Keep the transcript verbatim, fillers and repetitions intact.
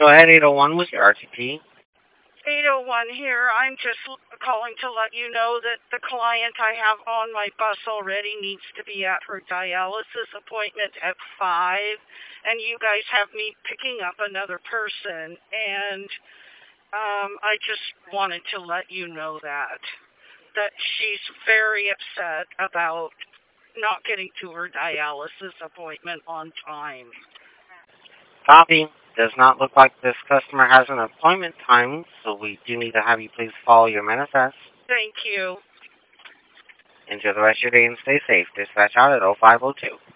Go ahead, eight oh one with your R T P. eight oh one here. I'm just l- calling to let you know that the client I have on my bus already needs to be at her dialysis appointment at five, and you guys have me picking up another person, and um, I just wanted to let you know that, that she's very upset about not getting to her dialysis appointment on time. Copy. Does not look like this customer has an appointment time, so we do need to have you please follow your manifest. Thank you. Enjoy the rest of your day and stay safe. Dispatch out at oh five oh two.